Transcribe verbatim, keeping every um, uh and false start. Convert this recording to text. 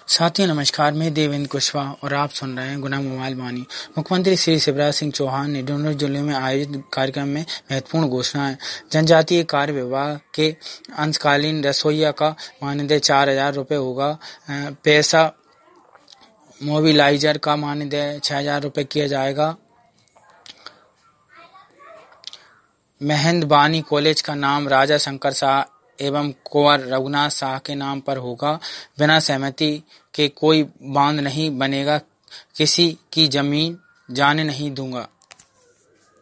साथियों नमस्कार, मैं देवेंद्र कुशवाहा और आप सुन रहे हैं गुना मोबाइल वाणी। मुख्यमंत्री श्री शिवराज सिंह चौहान ने डूंगरपुर जिले में आयोजित कार्यक्रम में महत्वपूर्ण घोषणाएं। जनजातीय कार्य विभाग के अंशकालीन रसोइया का मानदेय चार हजार रुपये होगा। पैसा मोबिलाइजर का मानदेय छह हजार रुपये किया जाएगा। महेंद्र कॉलेज का नाम राजा शंकर शाह एवं कुंवर रघुनाथ शाह के नाम पर होगा। बिना सहमति के कोई बांध नहीं बनेगा। किसी की जमीन जाने नहीं दूंगा।